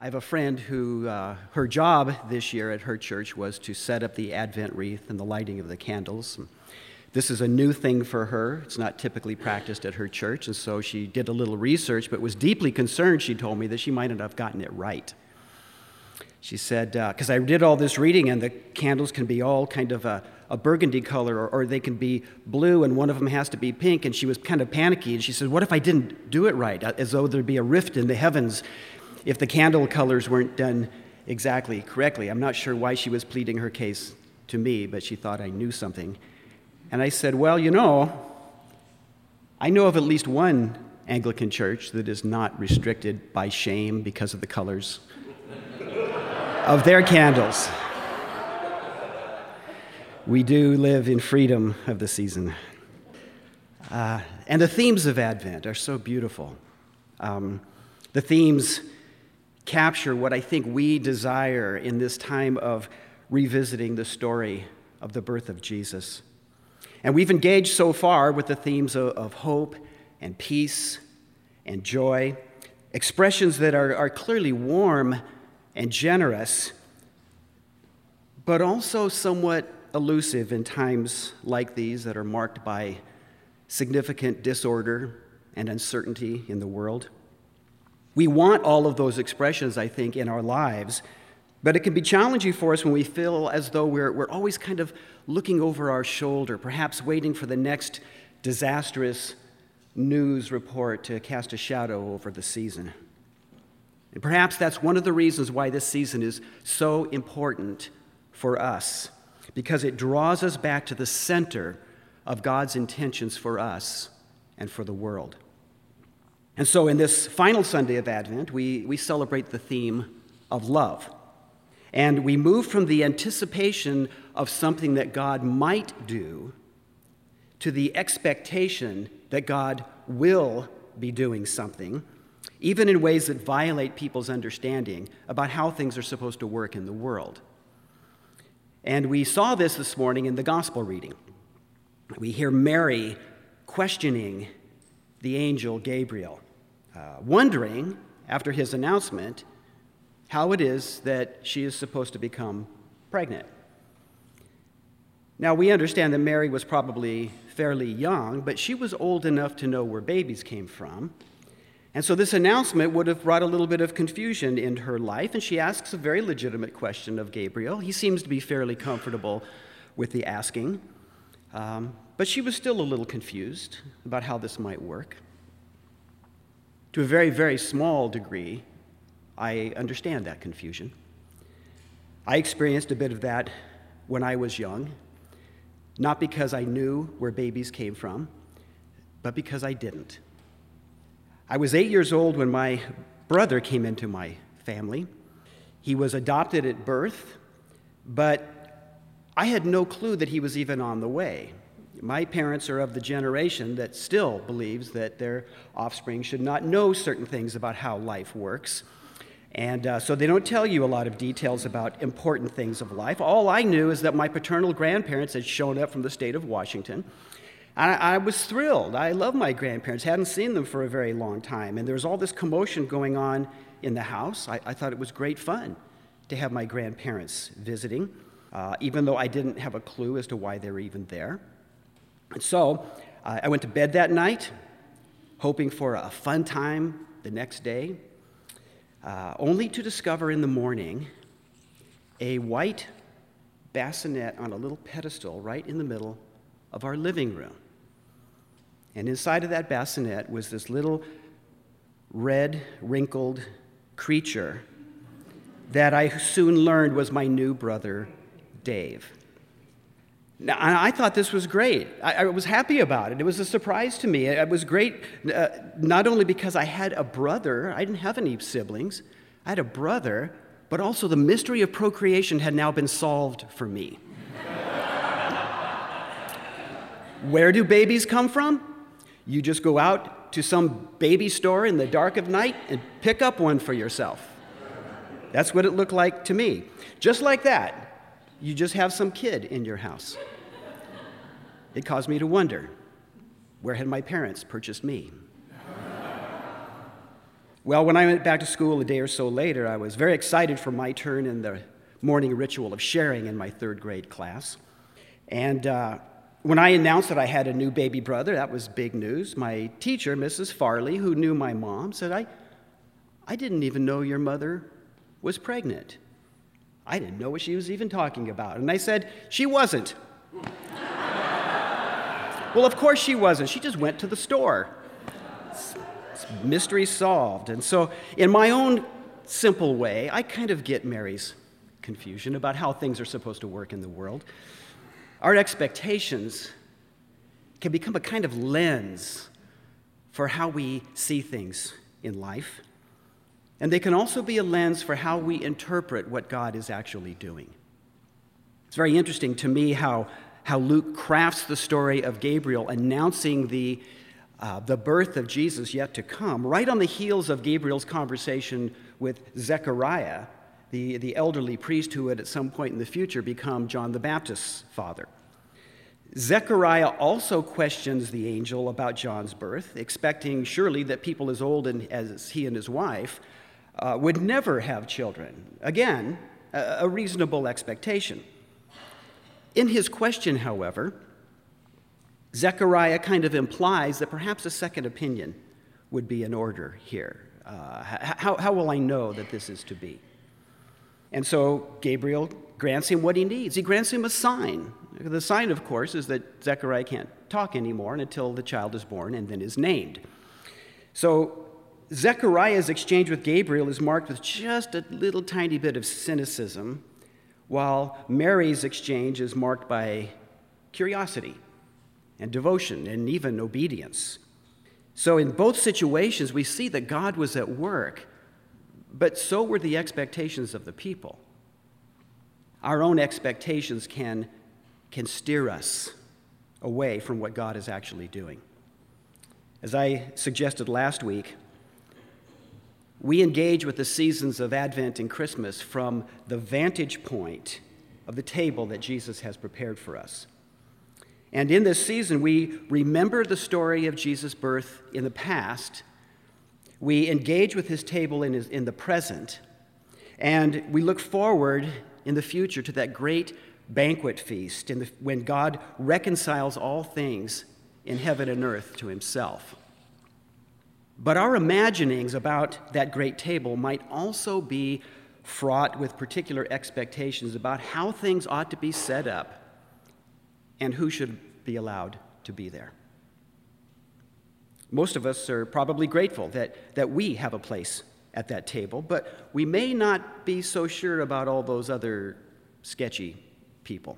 I have a friend who, her job this year at her church was to set up the Advent wreath and the lighting of the candles. This is a new thing for her. It's not typically practiced at her church, and so she did a little research, but was deeply concerned, she told me, that she might not have gotten it right. She said, because I did all this reading, and the candles can be all kind of a burgundy color, or they can be blue, and one of them has to be pink, and she was kind of panicky, and she said, what if I didn't do it right, as though there'd be a rift in the heavens if the candle colors weren't done exactly correctly. I'm not sure why she was pleading her case to me, but she thought I knew something. And I said, well, I know of at least one Anglican church that is not restricted by shame because of the colors of their candles. We do live in freedom of the season. And the themes of Advent are so beautiful. The themes capture what I think we desire in this time of revisiting the story of the birth of Jesus. And we've engaged so far with the themes of hope and peace and joy, expressions that are clearly warm and generous, but also somewhat elusive in times like these that are marked by significant disorder and uncertainty in the world. We want all of those expressions, I think, in our lives, but it can be challenging for us when we feel as though we're always kind of looking over our shoulder, perhaps waiting for the next disastrous news report to cast a shadow over the season. And perhaps that's one of the reasons why this season is so important for us, because it draws us back to the center of God's intentions for us and for the world. And so in this final Sunday of Advent, we celebrate the theme of love. And we move from the anticipation of something that God might do to the expectation that God will be doing something, even in ways that violate people's understanding about how things are supposed to work in the world. And we saw this morning in the gospel reading. We hear Mary questioning the angel Gabriel, wondering, after his announcement, how it is that she is supposed to become pregnant. Now, we understand that Mary was probably fairly young, but she was old enough to know where babies came from. And so this announcement would have brought a little bit of confusion in her life, and she asks a very legitimate question of Gabriel. He seems to be fairly comfortable with the asking, but she was still a little confused about how this might work. To a very, very small degree, I understand that confusion. I experienced a bit of that when I was young, not because I knew where babies came from, but because I didn't. I was 8 years old when my brother came into my family. He was adopted at birth, but I had no clue that he was even on the way. My parents are of the generation that still believes that their offspring should not know certain things about how life works. And so they don't tell you a lot of details about important things of life. All I knew is that my paternal grandparents had shown up from the state of Washington. I was thrilled. I love my grandparents. Hadn't seen them for a very long time. And there was all this commotion going on in the house. I thought it was great fun to have my grandparents visiting, even though I didn't have a clue as to why they were even there. And so I went to bed that night, hoping for a fun time the next day, only to discover in the morning a white bassinet on a little pedestal right in the middle of our living room. And inside of that bassinet was this little red, wrinkled creature that I soon learned was my new brother, Dave. Now, I thought this was great. I was happy about it. It was a surprise to me. It was great, not only because I had a brother. I didn't have any siblings. I had a brother, but also the mystery of procreation had now been solved for me. Where do babies come from? You just go out to some baby store in the dark of night and pick up one for yourself. That's what it looked like to me. Just like that, you just have some kid in your house. It caused me to wonder, where had my parents purchased me? Well, when I went back to school a day or so later, I was very excited for my turn in the morning ritual of sharing in my third grade class. And when I announced that I had a new baby brother, that was big news. My teacher, Mrs. Farley, who knew my mom, said, I didn't even know your mother was pregnant. I didn't know what she was even talking about. And I said, she wasn't. Well, of course she wasn't. She just went to the store. It's mystery solved. And so in my own simple way, I kind of get Mary's confusion about how things are supposed to work in the world. Our expectations can become a kind of lens for how we see things in life. And they can also be a lens for how we interpret what God is actually doing. It's very interesting to me how Luke crafts the story of Gabriel announcing the birth of Jesus yet to come, right on the heels of Gabriel's conversation with Zechariah, the elderly priest who would at some point in the future become John the Baptist's father. Zechariah also questions the angel about John's birth, expecting surely that people as old as he and his wife would never have children. Again, a reasonable expectation. In his question, however, Zechariah kind of implies that perhaps a second opinion would be in order here. How will I know that this is to be? And so Gabriel grants him what he needs. He grants him a sign. The sign, of course, is that Zechariah can't talk anymore until the child is born and then is named. So Zechariah's exchange with Gabriel is marked with just a little tiny bit of cynicism, while Mary's exchange is marked by curiosity and devotion and even obedience. So in both situations, we see that God was at work, but so were the expectations of the people. Our own expectations can steer us away from what God is actually doing. As I suggested last week, we engage with the seasons of Advent and Christmas from the vantage point of the table that Jesus has prepared for us. And in this season, we remember the story of Jesus' birth in the past. We engage with his table in the present. And we look forward in the future to that great banquet feast when God reconciles all things in heaven and earth to himself. But our imaginings about that great table might also be fraught with particular expectations about how things ought to be set up and who should be allowed to be there. Most of us are probably grateful that we have a place at that table, but we may not be so sure about all those other sketchy people.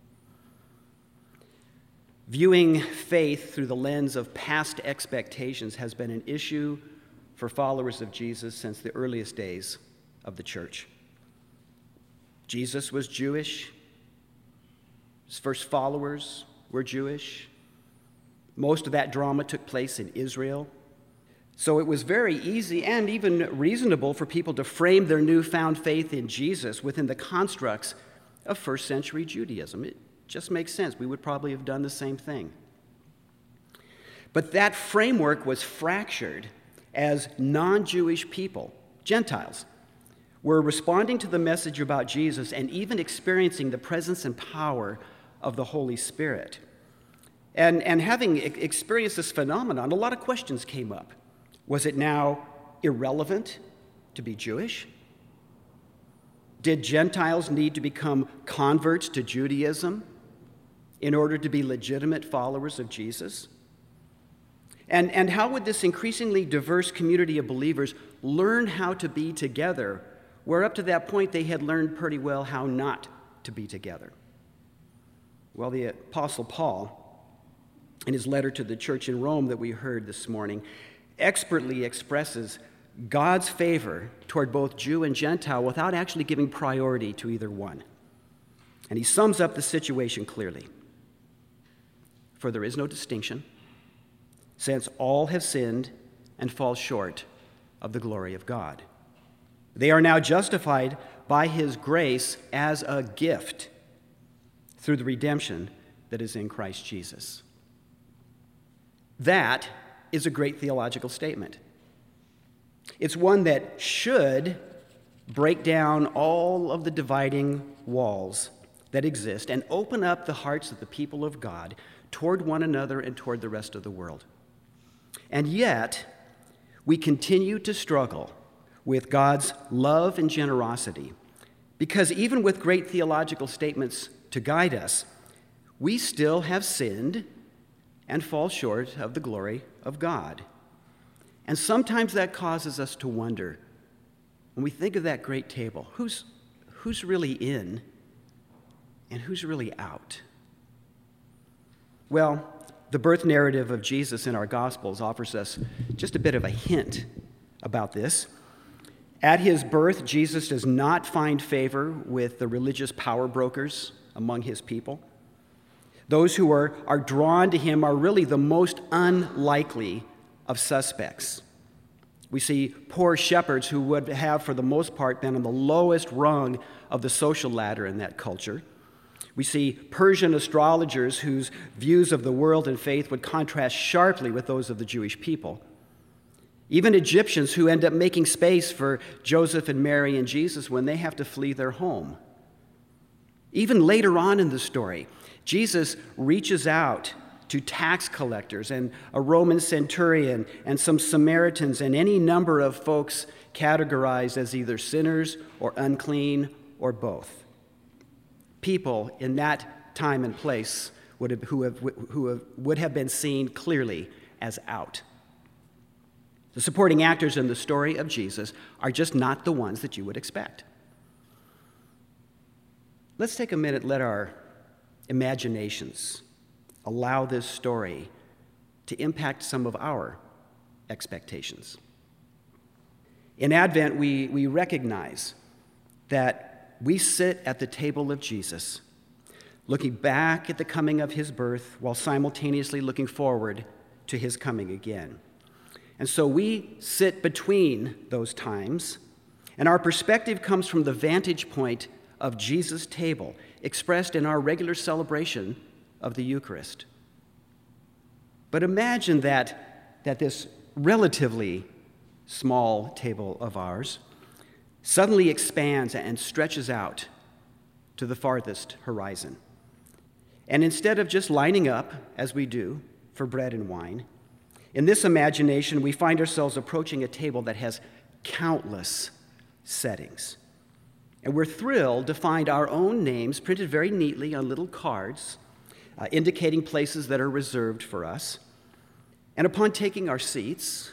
Viewing faith through the lens of past expectations has been an issue for followers of Jesus since the earliest days of the church. Jesus was Jewish. His first followers were Jewish. Most of that drama took place in Israel. So it was very easy and even reasonable for people to frame their newfound faith in Jesus within the constructs of first century Judaism. It just makes sense. We would probably have done the same thing. But that framework was fractured as non-Jewish people, Gentiles, were responding to the message about Jesus and even experiencing the presence and power of the Holy Spirit. And having experienced this phenomenon, a lot of questions came up. Was it now irrelevant to be Jewish? Did Gentiles need to become converts to Judaism in order to be legitimate followers of Jesus? And how would this increasingly diverse community of believers learn how to be together, where up to that point they had learned pretty well how not to be together? Well, the Apostle Paul, in his letter to the church in Rome that we heard this morning, expertly expresses God's favor toward both Jew and Gentile without actually giving priority to either one. And he sums up the situation clearly. For there is no distinction, since all have sinned and fall short of the glory of God. They are now justified by his grace as a gift through the redemption that is in Christ Jesus. That is a great theological statement. It's one that should break down all of the dividing walls that exist and open up the hearts of the people of God toward one another and toward the rest of the world. And yet, we continue to struggle with God's love and generosity because even with great theological statements to guide us, we still have sinned and fall short of the glory of God. And sometimes that causes us to wonder, when we think of that great table, who's really in and who's really out? Well, the birth narrative of Jesus in our Gospels offers us just a bit of a hint about this. At his birth, Jesus does not find favor with the religious power brokers among his people. Those who are drawn to him are really the most unlikely of suspects. We see poor shepherds who would have, for the most part, been on the lowest rung of the social ladder in that culture. We see Persian astrologers whose views of the world and faith would contrast sharply with those of the Jewish people. Even Egyptians who end up making space for Joseph and Mary and Jesus when they have to flee their home. Even later on in the story, Jesus reaches out to tax collectors and a Roman centurion and some Samaritans and any number of folks categorized as either sinners or unclean or both. People in that time and place would have been seen clearly as out. The supporting actors in the story of Jesus are just not the ones that you would expect. Let's take a minute, let our imaginations allow this story to impact some of our expectations. In Advent, we recognize that we sit at the table of Jesus, looking back at the coming of his birth while simultaneously looking forward to his coming again. And so we sit between those times, and our perspective comes from the vantage point of Jesus' table, expressed in our regular celebration of the Eucharist. But imagine that this relatively small table of ours suddenly expands and stretches out to the farthest horizon. And instead of just lining up, as we do, for bread and wine, in this imagination, we find ourselves approaching a table that has countless settings. And we're thrilled to find our own names printed very neatly on little cards, indicating places that are reserved for us. And upon taking our seats,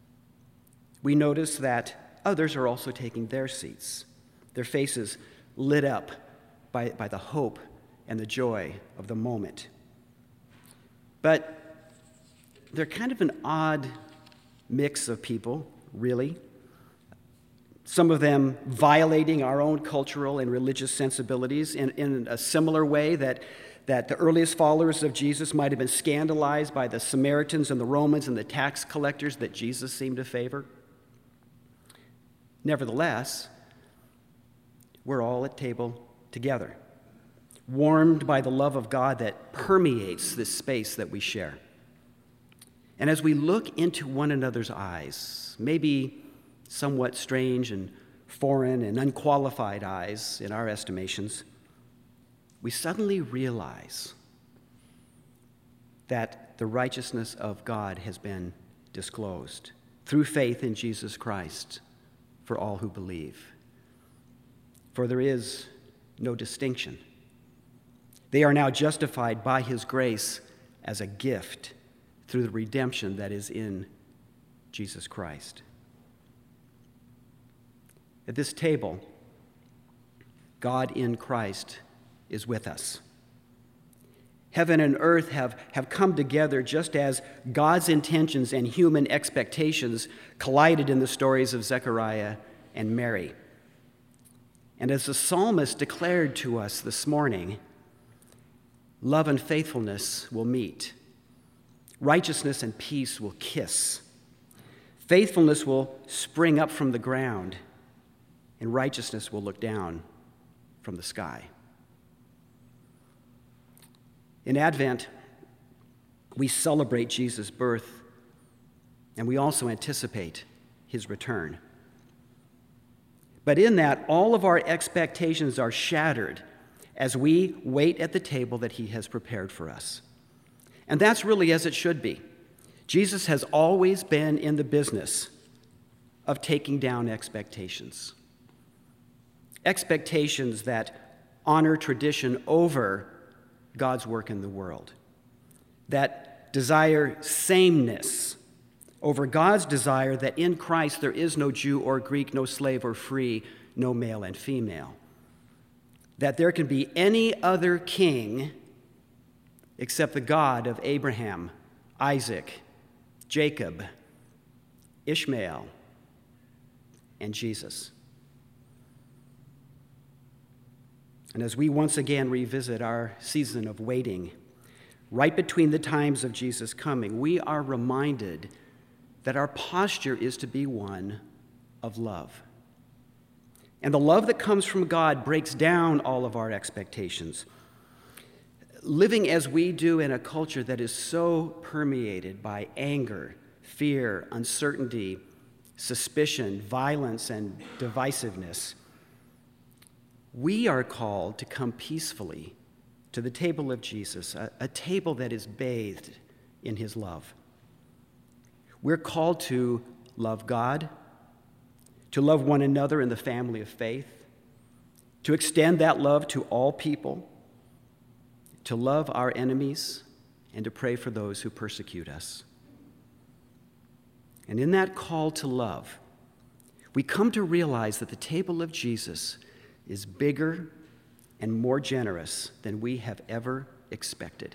we notice that others are also taking their seats, their faces lit up by the hope and the joy of the moment. But they're kind of an odd mix of people, really. Some of them violating our own cultural and religious sensibilities in a similar way that the earliest followers of Jesus might have been scandalized by the Samaritans and the Romans and the tax collectors that Jesus seemed to favor. Nevertheless, we're all at table together, warmed by the love of God that permeates this space that we share. And as we look into one another's eyes, maybe somewhat strange and foreign and unqualified eyes in our estimations, we suddenly realize that the righteousness of God has been disclosed through faith in Jesus Christ for all who believe. For there is no distinction. They are now justified by his grace as a gift through the redemption that is in Jesus Christ. At this table, God in Christ is with us. Heaven and earth have come together just as God's intentions and human expectations collided in the stories of Zechariah and Mary. And as the psalmist declared to us this morning, love and faithfulness will meet. Righteousness and peace will kiss. Faithfulness will spring up from the ground, and righteousness will look down from the sky. In Advent, we celebrate Jesus' birth, and we also anticipate his return. But in that, all of our expectations are shattered as we wait at the table that he has prepared for us. And that's really as it should be. Jesus has always been in the business of taking down expectations. Expectations that honor tradition over God's work in the world. That desire sameness over God's desire that in Christ there is no Jew or Greek, no slave or free, no male and female. That there can be any other king except the God of Abraham, Isaac, Jacob, Ishmael, and Jesus. And as we once again revisit our season of waiting, right between the times of Jesus' coming, we are reminded that our posture is to be one of love. And the love that comes from God breaks down all of our expectations. Living as we do in a culture that is so permeated by anger, fear, uncertainty, suspicion, violence, and divisiveness, we are called to come peacefully to the table of Jesus, a table that is bathed in his love. We're called to love God, to love one another in the family of faith, to extend that love to all people, to love our enemies, and to pray for those who persecute us. And in that call to love, we come to realize that the table of Jesus is bigger and more generous than we have ever expected.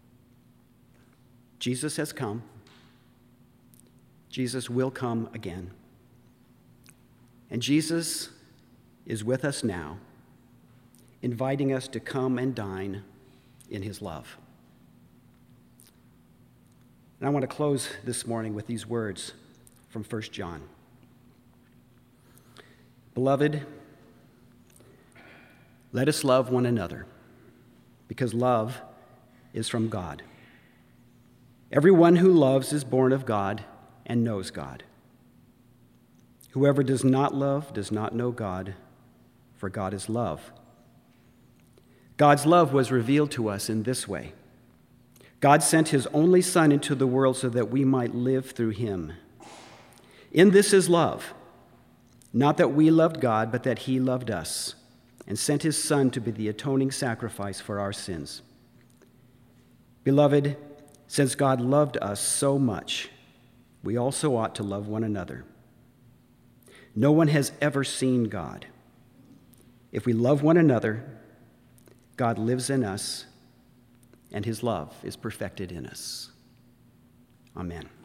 Jesus has come. Jesus will come again. And Jesus is with us now, inviting us to come and dine in his love. And I want to close this morning with these words from 1 John. Beloved, let us love one another, because love is from God. Everyone who loves is born of God and knows God. Whoever does not love does not know God, for God is love. God's love was revealed to us in this way. God sent his only Son into the world so that we might live through him. In this is love, not that we loved God, but that he loved us and sent his Son to be the atoning sacrifice for our sins. Beloved, since God loved us so much, we also ought to love one another. No one has ever seen God. If we love one another, God lives in us, and his love is perfected in us. Amen.